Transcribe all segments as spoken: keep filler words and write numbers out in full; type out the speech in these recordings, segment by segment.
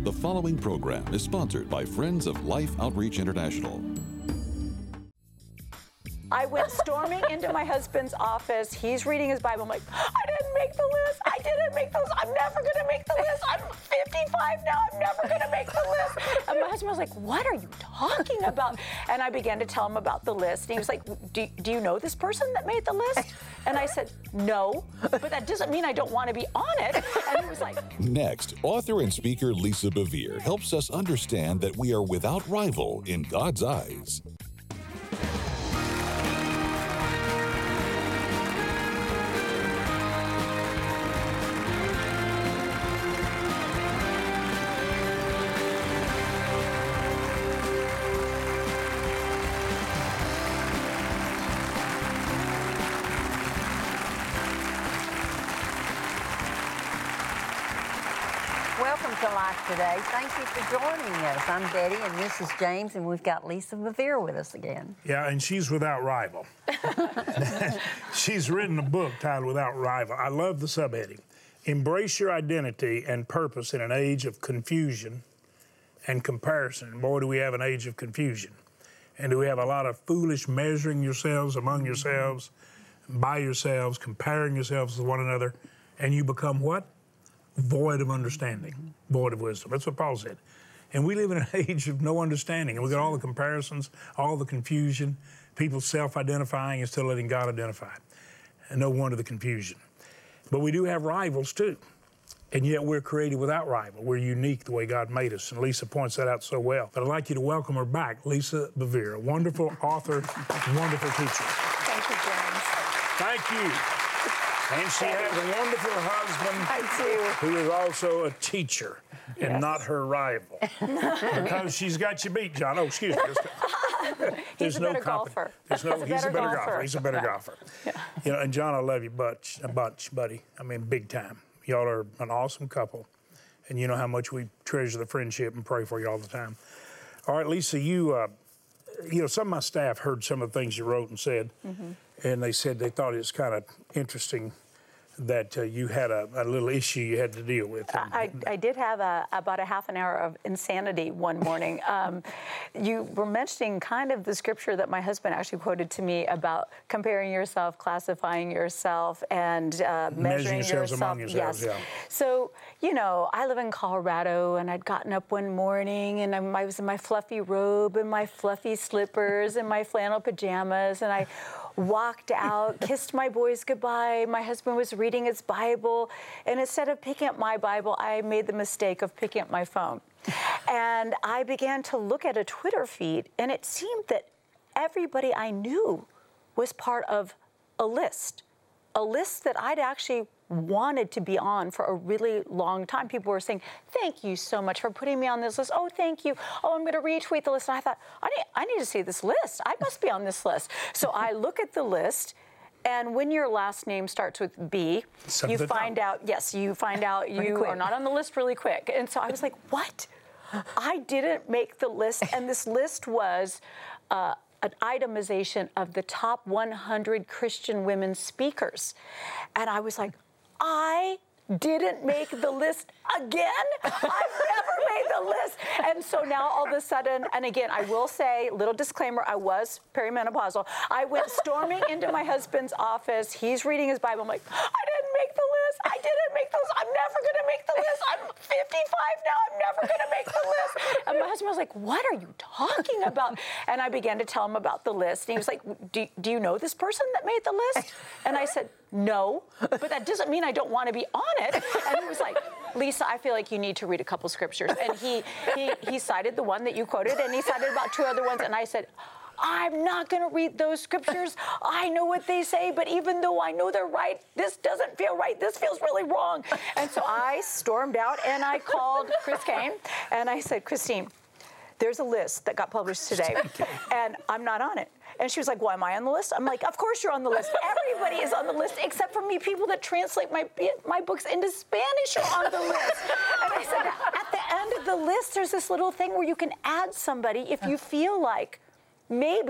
The following program is sponsored by Friends of Life Outreach International. I went storming into my husband's office. He's reading his Bible. I'm like, I didn't make the list. I didn't make the list. I'm never going to make the list. I'm fifty-five now. I'm never going to make the list. And my husband was like, what are you talking about? And I began to tell him about the list. And he was like, do, do you know this person that made the list? And I said, no, but that doesn't mean I don't want to be on it. And he was like... Next, author and speaker Lisa Bevere helps us understand that we are without rival in God's eyes. Welcome to Life Today. Thank you for joining us. I'm Betty, and this is James, and we've got Lisa Bevere with us again. Yeah, and she's without rival. She's written a book titled Without Rival. I love the subheading. Embrace your identity and purpose in an age of confusion and comparison. Boy, do we have an age of confusion. And do we have a lot of foolish measuring yourselves among yourselves, by yourselves, comparing yourselves with one another, and you become what? Void of understanding, void of wisdom. That's what Paul said. And we live in an age of no understanding. And we got all the comparisons, all the confusion, people self-identifying instead of letting God identify. And no wonder the confusion. But we do have rivals too. And yet we're created without rival. We're unique the way God made us. And Lisa points that out so well. But I'd like you to welcome her back, Lisa Bevere, a wonderful author, wonderful teacher. Thank you, James. Thank you. And she has a wonderful husband I do. who is also a teacher and Yes. not her rival. Because she's got you beat, John. Oh, excuse me. He's a better comp- golfer. There's no, He's a he's a better better golfer. golfer. He's a better golfer. You know, and John, I love you bunch, a bunch, buddy. I mean, big time. Y'all are an awesome couple. And you know how much we treasure the friendship and pray for you all the time. All right, Lisa, you, uh, you know, some of my staff heard some of the things you wrote and said. Mm-hmm. And they said they thought it was kind of interesting that uh, you had a, a little issue you had to deal with. I, I did have a, about a half an hour of insanity one morning. Um, you were mentioning kind of the scripture that my husband actually quoted to me about comparing yourself, classifying yourself, and uh, measuring, Measuring yourselves yourself. among yourselves, yes. yeah. So, you know, I live in Colorado, and I'd gotten up one morning, and I was in my fluffy robe and my fluffy slippers and my flannel pajamas, and I walked out, kissed my boys goodbye. My husband was reading his Bible, and instead of picking up my Bible, I made the mistake of picking up my phone. And I began to look at a Twitter feed, and it seemed that everybody I knew was part of a list, a list that I'd actually wanted to be on for a really long time. People were saying, thank you so much for putting me on this list. Oh, thank you. Oh, I'm going to retweet the list. And I thought, I need, I need to see this list. I must be on this list. So I look at the list, and when your last name starts with B, Send you it find down. out, yes, you find out you quick. are not on the list really quick. And so I was like, what? I didn't make the list. And this list was uh, an itemization of the top one hundred Christian women speakers. And I was like, I didn't make the list again? I've never made the list. And so now all of a sudden, and again, I will say, little disclaimer, I was perimenopausal. I went storming into my husband's office. He's reading his Bible. I'm like, I didn't make the list. I didn't make the list. I'm never going to make the list. I'm fifty-five now. I'm never going to make the list. And my husband was like, what are you talking about? And I began to tell him about the list. And he was like, do, do you know this person that made the list? And I said, no, but that doesn't mean I don't want to be on it. And he was like, Lisa, I feel like you need to read a couple scriptures. And he, he, he cited the one that you quoted, and he cited about two other ones. And I said, I'm not going to read those scriptures. I know what they say, but even though I know they're right, this doesn't feel right. This feels really wrong. And so I stormed out, and I called Chris Kane, and I said, Christine, there's a list that got published today, and I'm not on it. And she was like, well, am I on the list? I'm like, of course you're on the list. Everybody is on the list except for me. People that translate my my books into Spanish are on the list. And I said, at the end of the list, there's this little thing where you can add somebody if you feel like maybe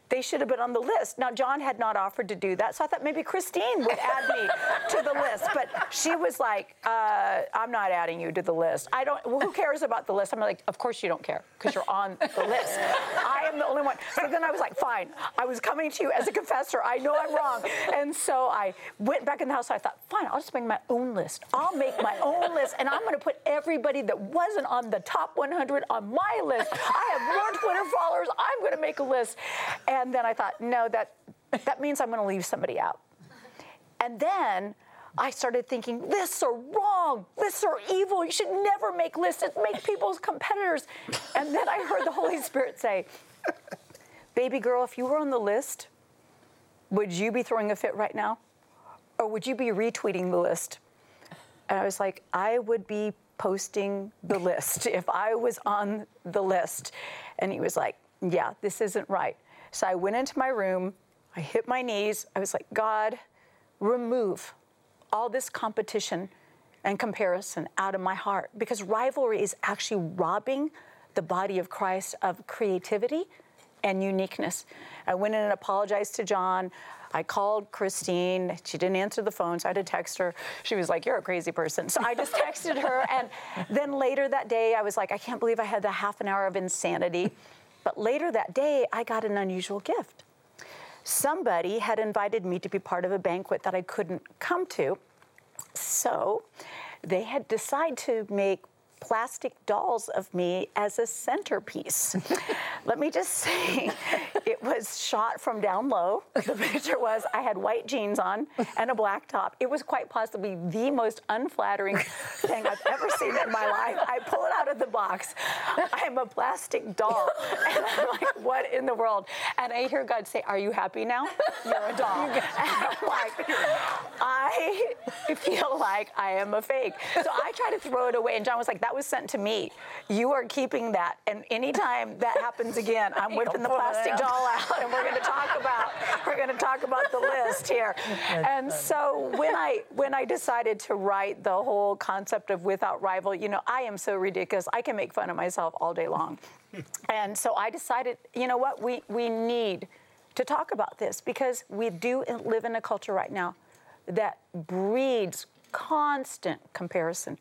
they should have been on the list. Now, John had not offered to do that, so I thought maybe Christine would add me to the list. But she was like, uh, I'm not adding you to the list. I don't, well, who cares about the list? I'm like, of course you don't care, because you're on the list. I am the only one. So then I was like, fine. I was coming to you as a confessor. I know I'm wrong. And so I went back in the house. I thought, fine, I'll just make my own list. I'll make my own list, and I'm going to put everybody that wasn't on the top one hundred on my list. I have more Twitter followers. I'm going to make a list. And then I thought, no, that that means I'm going to leave somebody out. And then I started thinking, lists are wrong. Lists are evil. You should never make lists. It makes people competitors. And then I heard the Holy Spirit say, baby girl, if you were on the list, would you be throwing a fit right now? Or would you be retweeting the list? And I was like, I would be posting the list if I was on the list. And he was like, yeah, this isn't right. So I went into my room, I hit my knees, I was like, God, remove all this competition and comparison out of my heart, because rivalry is actually robbing the body of Christ of creativity and uniqueness. I went in and apologized to John. I called Christine. She didn't answer the phone, so I had to text her. She was like, you're a crazy person. So I just texted her. And then later that day, I was like, I can't believe I had the half an hour of insanity. But later that day, I got an unusual gift. Somebody had invited me to be part of a banquet that I couldn't come to. So they had decided to make plastic dolls of me as a centerpiece. Let me just say, it was shot from down low. The picture was, I had white jeans on and a black top. It was quite possibly the most unflattering thing I've ever seen in my life. I pull it out of the box. I'm a plastic doll. And I'm like, what in the world? And I hear God say, are you happy now? You're a doll. And I'm like, I feel like I am a fake. So I tried to throw it away, and John was like, that was sent to me. You are keeping that, and anytime that happens again, I'm whipping the plastic doll out, and we're going to talk about we're going to talk about the list here. And so when I when I decided to write the whole concept of Without Rival, you know, I am so ridiculous. I can make fun of myself all day long. And so I decided, you know what, we we need to talk about this, because we do live in a culture right now that breeds constant comparison,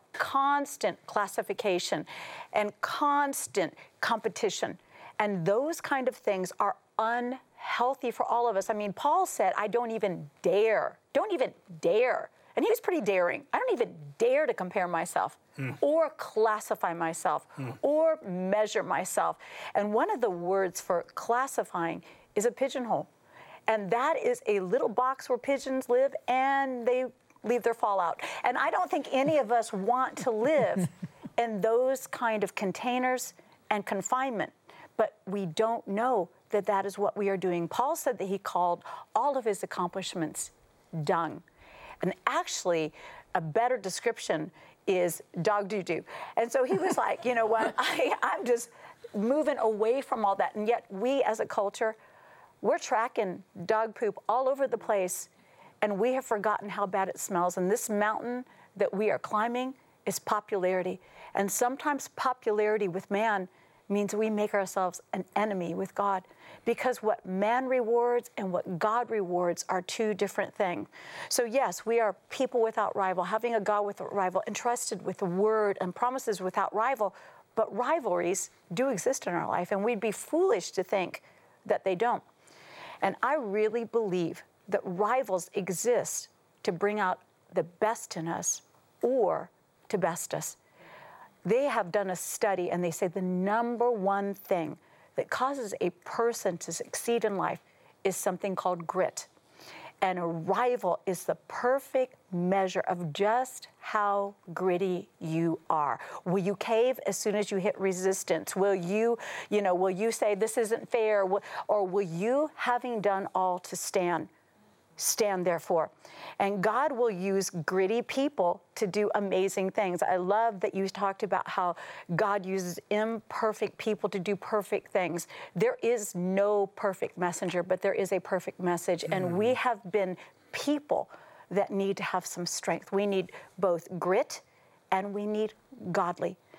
constant classification, and constant competition. And those kind of things are unhealthy for all of us. I mean, Paul said, I don't even dare, don't even dare. And he was pretty daring. I don't even dare to compare myself mm. or classify myself mm. or measure myself. And one of the words for classifying is a pigeonhole. And that is a little box where pigeons live, and they leave their fallout. And I don't think any of us want to live in those kind of containers and confinement, but we don't know that that is what we are doing. Paul said that he called all of his accomplishments dung. And actually, a better description is dog doo-doo. And so he was like, you know what, I, I'm just moving away from all that. And yet we as a culture, we're tracking dog poop all over the place, and we have forgotten how bad it smells. And this mountain that we are climbing is popularity. And sometimes popularity with man means we make ourselves an enemy with God, because what man rewards and what God rewards are two different things. So yes, we are people without rival, having a God without rival, entrusted with the word and promises without rival, but rivalries do exist in our life, and we'd be foolish to think that they don't. And I really believe that rivals exist to bring out the best in us or to best us. They have done a study, and they say the number one thing that causes a person to succeed in life is something called grit. And a rival is the perfect measure of just how gritty you are. Will you cave as soon as you hit resistance? Will you, you know, will you say this isn't fair? Or will you, having done all to stand, stand therefore? And God will use gritty people to do amazing things. I love that you talked about how God uses imperfect people to do perfect things. There is no perfect messenger, but there is a perfect message. Mm. And we have been people that need to have some strength. We need both grit and we need godly.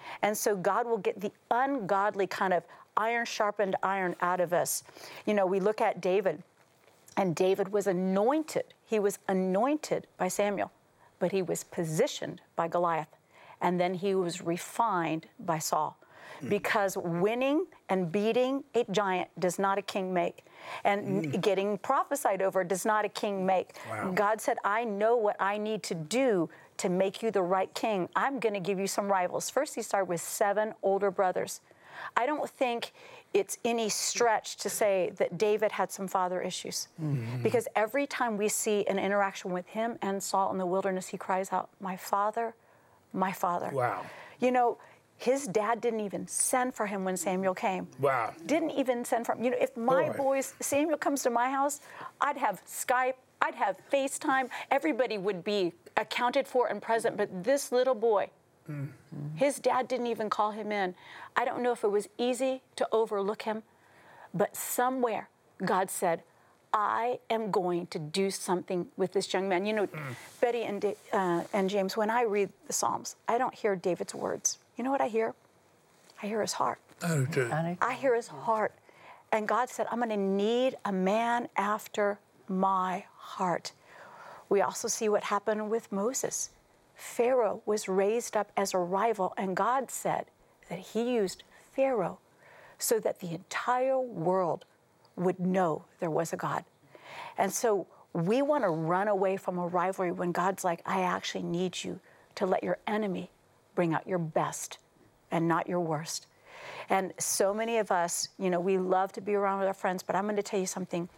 And so God will get the ungodly kind of iron sharpened iron out of us. You know, we look at David, and David was anointed. He was anointed by Samuel, but he was positioned by Goliath. And then he was refined by Saul. Because winning and beating a giant does not a king make. And mm. getting prophesied over does not a king make. Wow. God said, I know what I need to do to make you the right king. I'm going to give you some rivals. First, he started with seven older brothers. I don't think it's any stretch to say that David had some father issues. Mm-hmm. Because every time we see an interaction with him and Saul in the wilderness, he cries out, my father, my father. Wow. You know, his dad didn't even send for him when Samuel came. Wow. Didn't even send for him. You know, if my Boy. boys, Samuel comes to my house, I'd have Skype, I'd have FaceTime. Everybody would be accounted for and present. But this little boy, mm-hmm. his dad didn't even call him in. I don't know if it was easy to overlook him, but somewhere God said, I am going to do something with this young man. You know, mm. Betty and, uh, and James, when I read the Psalms, I don't hear David's words. You know what I hear? I hear his heart. I do too. I hear his heart. And God said, I'm going to need a man after my heart. We also see what happened with Moses. Pharaoh was raised up as a rival, and God said that he used Pharaoh so that the entire world would know there was a God. And so we want to run away from a rivalry when God's like, I actually need you to let your enemy bring out your best and not your worst. And so many of us, you know, we love to be around with our friends, but I'm going to tell you something.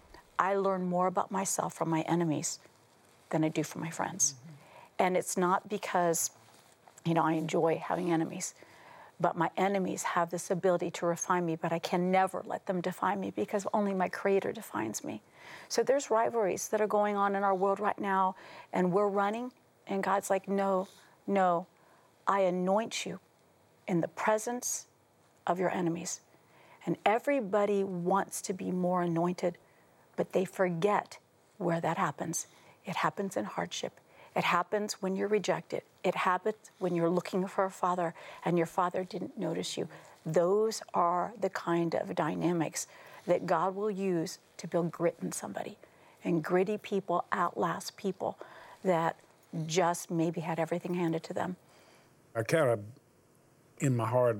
I learn more about myself from my enemies than I do from my friends. Mm-hmm. And it's not because, you know, I enjoy having enemies, but my enemies have this ability to refine me, but I can never let them define me because only my Creator defines me. So there's rivalries that are going on in our world right now, and we're running, and God's like, no, no, I anoint you in the presence of your enemies. And everybody wants to be more anointed, but they forget where that happens. It happens in hardship. It happens when you're rejected. It happens when you're looking for a father and your father didn't notice you. Those are the kind of dynamics that God will use to build grit in somebody. And gritty people outlast people that just maybe had everything handed to them. I kind of, in my heart,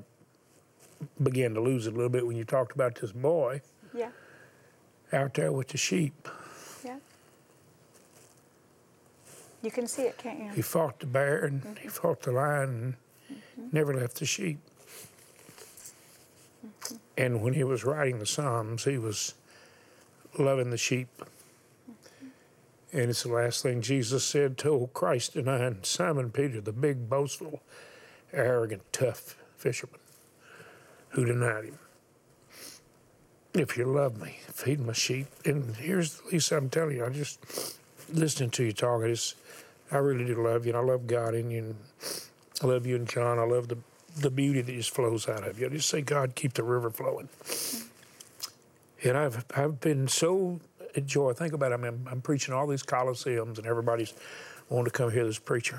began to lose it a little bit when you talked about this boy yeah. out there with the sheep. Yeah. You can see it, can't you? He fought the bear and mm-hmm. he fought the lion and mm-hmm. never left the sheep. Mm-hmm. And when he was writing the Psalms, he was loving the sheep. Mm-hmm. And it's the last thing Jesus said to old Christ denying Simon Peter, the big, boastful, arrogant, tough fisherman who denied him. If you love me, feed my sheep. And here's, Lisa, I'm telling you, I just, listening to you talk, I just, I really do love you, and I love God in you, and I love you and John. I love the, the beauty that just flows out of you. I just say, God, keep the river flowing. And I've I've been so enjoyed. Think about it. I mean, I'm preaching all these coliseums, and everybody's wanting to come hear this preacher.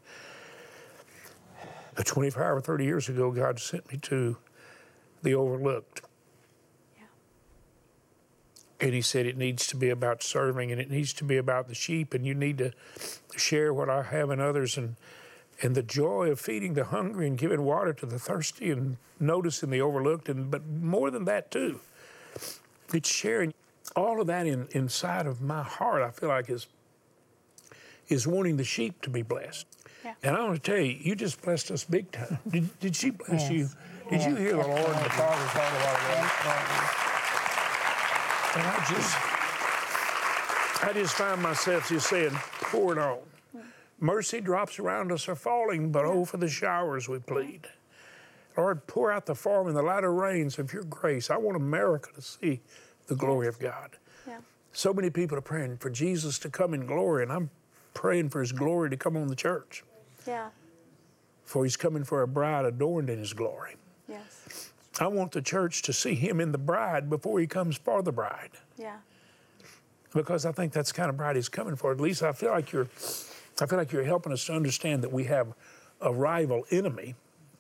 But twenty-five or thirty years ago, God sent me to the Overlooked. Yeah. And he said it needs to be about serving, and it needs to be about the sheep, and you need to share what I have in others, and and the joy of feeding the hungry and giving water to the thirsty, and noticing the overlooked, and but more than that too, it's sharing all of that in, inside of my heart. I feel like is is wanting the sheep to be blessed. Yeah. And I want to tell you, you just blessed us big time. Did, did she bless Yes. you? Did yes. you hear the Lord and the Father talk about that? And I just, I just find myself just saying, pour it on. Mercy drops around us are falling, but oh, for the showers we plead. Lord, pour out the form and the latter rains of your grace. I want America to see the glory of God. Yeah. So many people are praying for Jesus to come in glory, and I'm praying for his glory to come on the church. Yeah. For he's coming for a bride adorned in his glory. Yes. I want the church to see him in the bride before he comes for the bride. Yeah. Because I think that's the kind of bride he's coming for. At least I feel like you're I feel like you're helping us to understand that we have a rival enemy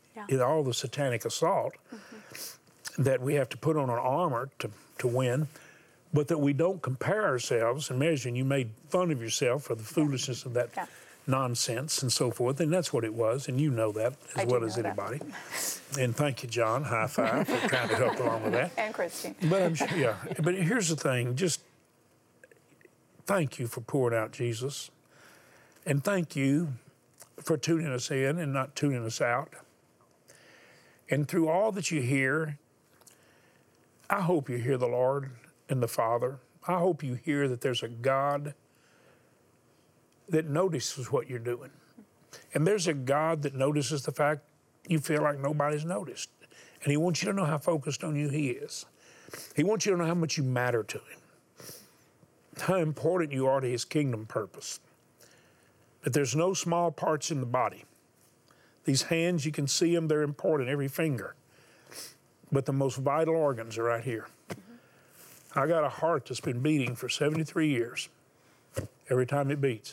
Yeah. in all the satanic assault, mm-hmm. that we have to put on an armor to, to win, but that we don't compare ourselves and measure. And you made fun of yourself for the foolishness yeah. of that yeah. nonsense and so forth, and that's what it was, and you know that as I well as anybody. That. And thank you, John, high five, for trying to help along with that. And Christine. But I'm sure, yeah, but here's the thing, just thank you for pouring out Jesus, and thank you for tuning us in and not tuning us out. And through all that you hear, I hope you hear the Lord and the Father. I hope you hear that there's a God that notices what you're doing. And there's a God that notices the fact you feel like nobody's noticed. And He wants you to know how focused on you He is. He wants you to know how much you matter to Him, how important you are to His kingdom purpose. That there's no small parts in the body. These hands, you can see them, they're important, every finger. But the most vital organs are right here. Mm-hmm. I got a heart that's been beating for seventy-three years. Every time it beats.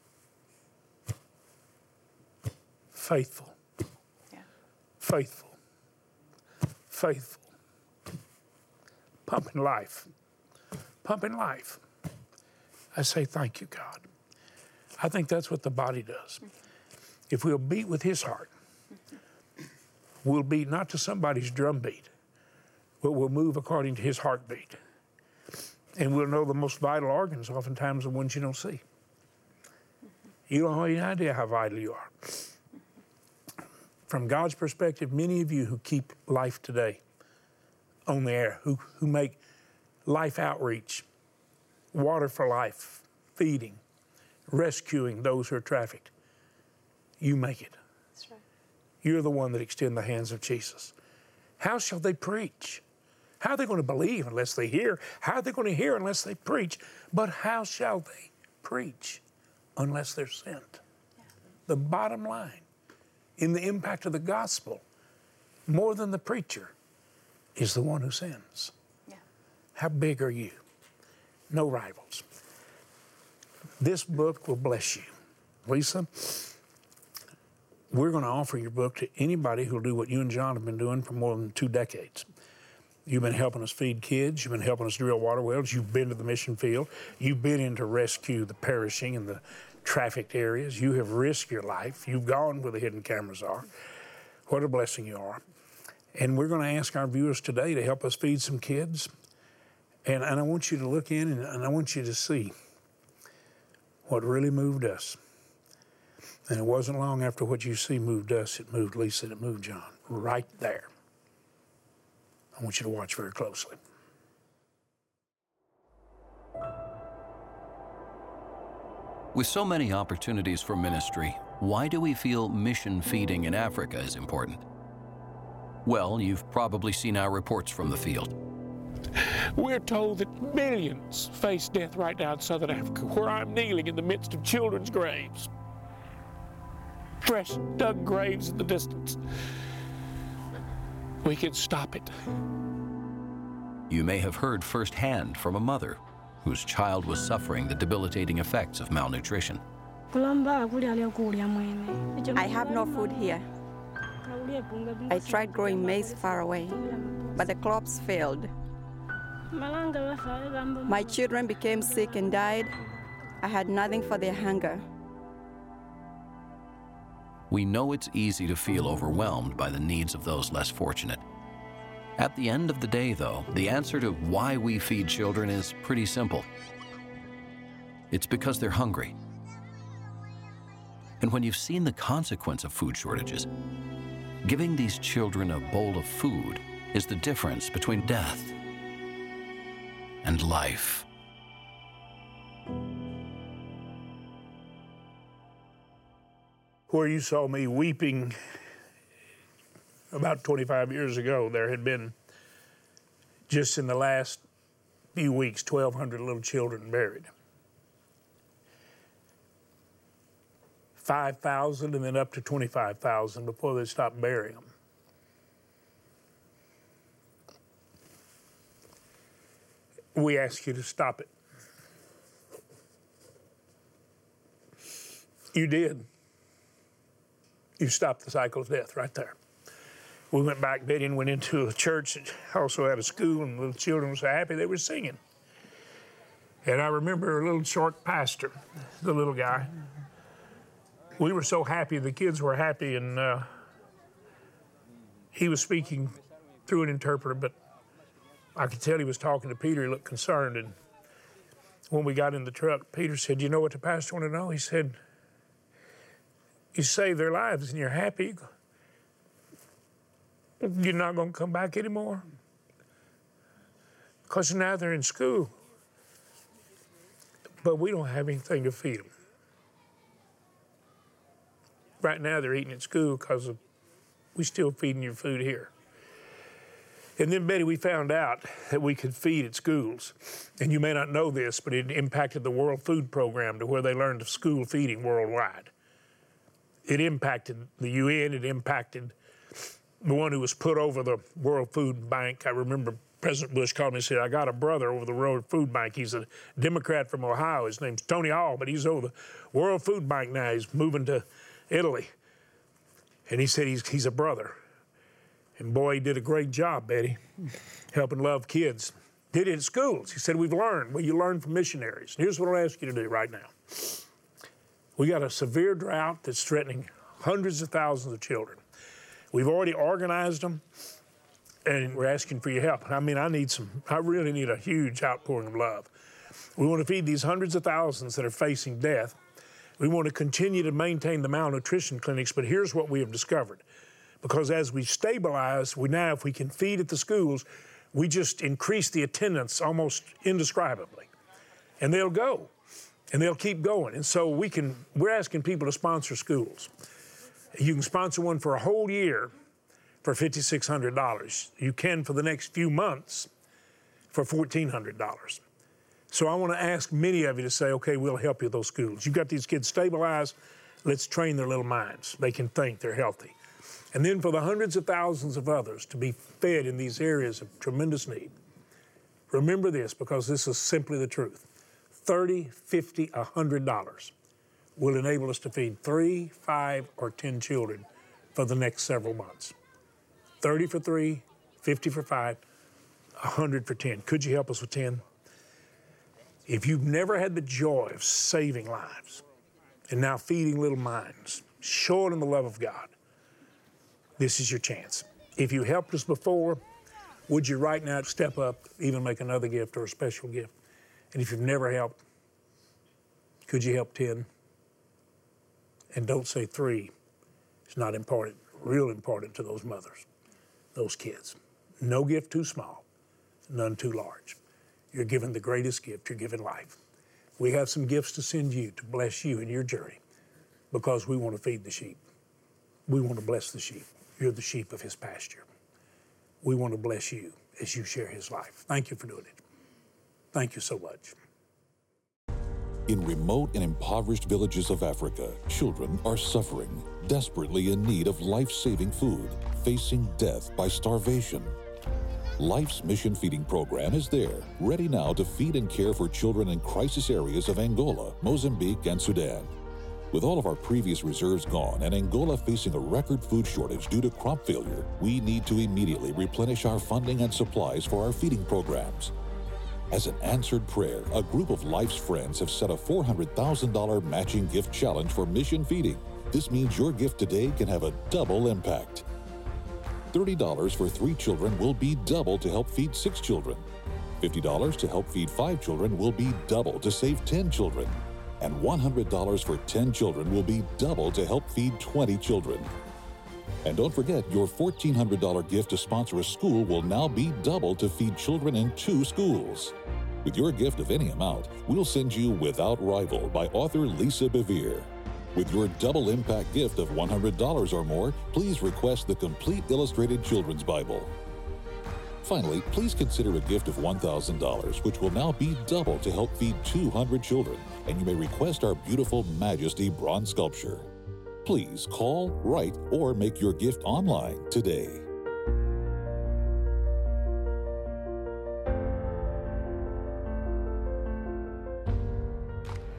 Faithful. Yeah. Faithful. Faithful. Pumping life. Pumping life. I say thank you, God. I think that's what the body does. Mm-hmm. If we'll beat with His heart, mm-hmm. we'll beat not to somebody's drum beat, but we'll move according to His heartbeat. And we'll know the most vital organs, oftentimes the ones you don't see. Mm-hmm. You don't have any idea how vital you are. Mm-hmm. From God's perspective, many of you who keep life today on the air, who, who make life outreach, water for life, feeding, rescuing those who are trafficked, you make it. That's right. You're the one that extend the hands of Jesus. How shall they preach? How are they going to believe unless they hear? How are they going to hear unless they preach? But how shall they preach unless they're sent? Yeah. The bottom line in the impact of the gospel, more than the preacher, is the one who sends. Yeah. How big are you? No rivals. This book will bless you. Lisa, we're going to offer your book to anybody who'll do what you and John have been doing for more than two decades. You've been helping us feed kids. You've been helping us drill water wells. You've been to the mission field. You've been in to rescue the perishing in the trafficked areas. You have risked your life. You've gone where the hidden cameras are. What a blessing you are. And we're going to ask our viewers today to help us feed some kids. And, and I want you to look in and, and I want you to see what really moved us. And it wasn't long after what you see moved us, it moved Lisa, and it moved John, right there. I want you to watch very closely. With so many opportunities for ministry, why do we feel mission feeding in Africa is important? Well, you've probably seen our reports from the field. We're told that millions face death right now in Southern Africa, where I'm kneeling in the midst of children's graves. Fresh dug graves in the distance. We can stop it. You may have heard firsthand from a mother whose child was suffering the debilitating effects of malnutrition. I have no food here. I tried growing maize far away, but the crops failed. My children became sick and died. I had nothing for their hunger. We know it's easy to feel overwhelmed by the needs of those less fortunate. At the end of the day, though, the answer to why we feed children is pretty simple. It's because they're hungry. And when you've seen the consequence of food shortages, giving these children a bowl of food is the difference between death and life. Where you saw me weeping about twenty-five years ago, there had been, just in the last few weeks, twelve hundred little children buried. five thousand and then up to twenty-five thousand before they stopped burying them. We ask you to stop it. You did. You stopped the cycle of death right there. we went back, Betty, and went into a church that also had a school, and the children were so happy they were singing. And I remember a little short pastor, the little guy. We were so happy, the kids were happy, and uh, he was speaking through an interpreter, but I could tell he was talking to Peter. He looked concerned, and when we got in the truck, Peter said, "You know what the pastor wanted to know?" He said, "You saved their lives and you're happy. You're not going to come back anymore? Because now they're in school, but we don't have anything to feed them. Right now they're eating at school because we still feeding your food here." And then, Betty, we found out that we could feed at schools. And you may not know this, but it impacted the World Food Program to where they learned of school feeding worldwide. It impacted the U N, it impacted the one who was put over the World Food Bank. I remember President Bush called me and said, "I got a brother over the World Food Bank. He's a Democrat from Ohio. His name's Tony Hall, but he's over the World Food Bank now. He's moving to Italy." And he said he's, he's a brother. And boy, he did a great job, Betty, helping love kids. Did it in schools. He said, "We've learned." Well, you learn from missionaries. And here's what I'll ask you to do right now. We got a severe drought that's threatening hundreds of thousands of children. We've already organized them, and we're asking for your help. I mean, I need some, I really need a huge outpouring of love. We want to feed these hundreds of thousands that are facing death. We want to continue to maintain the malnutrition clinics, but here's what we have discovered. Because as we stabilize, we now, if we can feed at the schools, we just increase the attendance almost indescribably. And they'll go, and they'll keep going. And so we can, we're asking people to sponsor schools. You can sponsor one for a whole year for five thousand six hundred dollars. You can for the next few months for one thousand four hundred dollars. So I want to ask many of you to say, okay, we'll help you with those schools. You've got these kids stabilized, let's train their little minds. They can think, they're healthy. And then for the hundreds of thousands of others to be fed in these areas of tremendous need. Remember this, because this is simply the truth. thirty, fifty, one hundred dollars will enable us to feed three, five, or ten children for the next several months. thirty for three, fifty for five, one hundred for ten. Could you help us with ten? If you've never had the joy of saving lives and now feeding little minds, showing them the love of God, this is your chance. If you helped us before, would you right now step up, even make another gift or a special gift? And if you've never helped, could you help ten? And don't say three. It's not important. Real important to those mothers, those kids. No gift too small, none too large. You're given the greatest gift. You're given life. We have some gifts to send you to bless you in your journey because we want to feed the sheep. We want to bless the sheep. You're the sheep of his pasture. We want to bless you as you share his life. Thank you for doing it. Thank you so much. In remote and impoverished villages of Africa, children are suffering, desperately in need of life-saving food, facing death by starvation. Life's Mission Feeding Program is there, ready now to feed and care for children in crisis areas of Angola, Mozambique, and Sudan. With all of our previous reserves gone and Angola facing a record food shortage due to crop failure, we need to immediately replenish our funding and supplies for our feeding programs. As an answered prayer, a group of Life's friends have set a four hundred thousand dollars matching gift challenge for mission feeding. This means your gift today can have a double impact. thirty dollars for three children will be double to help feed six children. fifty dollars to help feed five children will be double to save ten children. And one hundred dollars for ten children will be double to help feed twenty children. And don't forget, your fourteen hundred dollars gift to sponsor a school will now be double to feed children in two schools. With your gift of any amount, we'll send you Without Rival by author Lisa Bevere. With your double impact gift of one hundred dollars or more, please request the complete illustrated children's Bible. Finally, please consider a gift of one thousand dollars, which will now be double to help feed two hundred children, and you may request our beautiful Majesty bronze sculpture. Please call, write, or make your gift online today.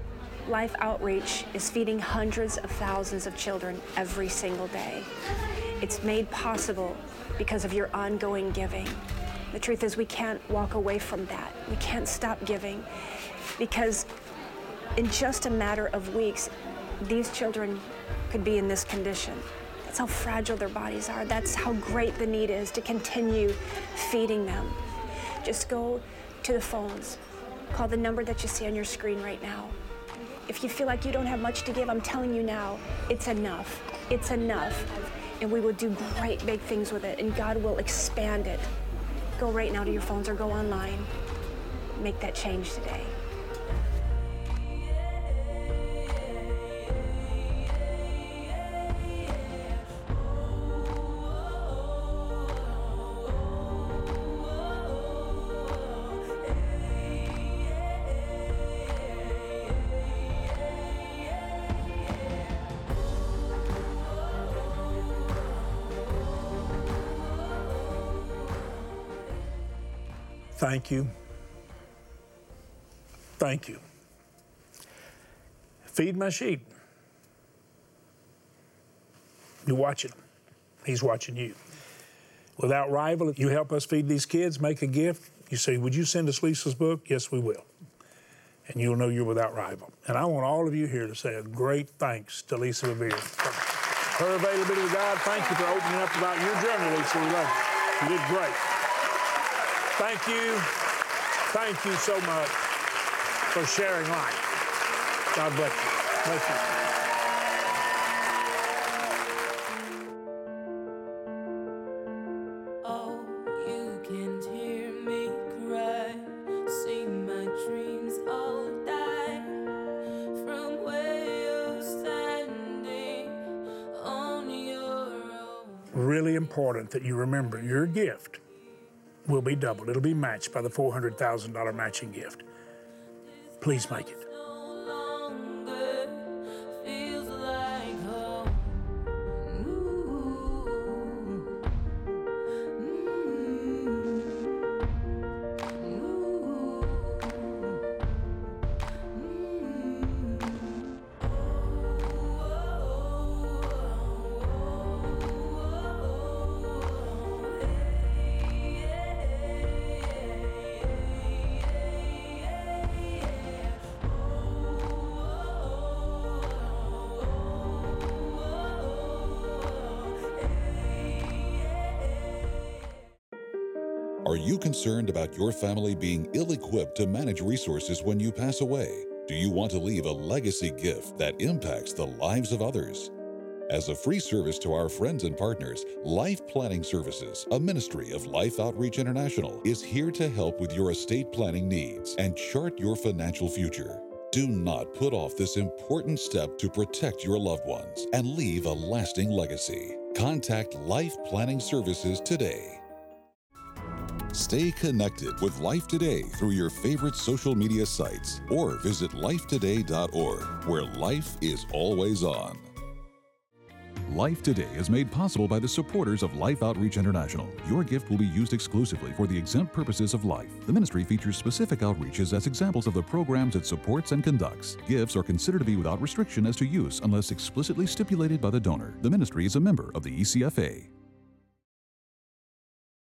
Life Outreach is feeding hundreds of thousands of children every single day. It's made possible because of your ongoing giving. The truth is we can't walk away from that. We can't stop giving because in just a matter of weeks, these children could be in this condition. That's how fragile their bodies are. That's how great the need is to continue feeding them. Just go to the phones. Call the number that you see on your screen right now. If you feel like you don't have much to give, I'm telling you now, it's enough. It's enough. And we will do great big things with it, and God will expand it. Go right now to your phones or go online. Make that change today. Thank you. Thank you. Feed my sheep. You watch it. He's watching you. Without rival, if you help us feed these kids, make a gift, you say, would you send us Lisa's book? Yes, we will. And you'll know you're without rival. And I want all of you here to say a great thanks to Lisa Bevere for her availability to God. Thank you for opening up about your journey, Lisa. We love you. You did great. Thank you. Thank you so much for sharing life. God bless you. Bless you. Really important that you remember your gift will be doubled. It'll be matched by the four hundred thousand dollars matching gift. Please make it. Are you concerned about your family being ill-equipped to manage resources when you pass away? Do you want to leave a legacy gift that impacts the lives of others? As a free service to our friends and partners, Life Planning Services, a ministry of Life Outreach International, is here to help with your estate planning needs and chart your financial future. Do not put off this important step to protect your loved ones and leave a lasting legacy. Contact Life Planning Services today. Stay connected with Life Today through your favorite social media sites or visit life today dot org, where life is always on. Life Today is made possible by the supporters of Life Outreach International. Your gift will be used exclusively for the exempt purposes of life. The ministry features specific outreaches as examples of the programs it supports and conducts. Gifts are considered to be without restriction as to use unless explicitly stipulated by the donor. The ministry is a member of the E C F A.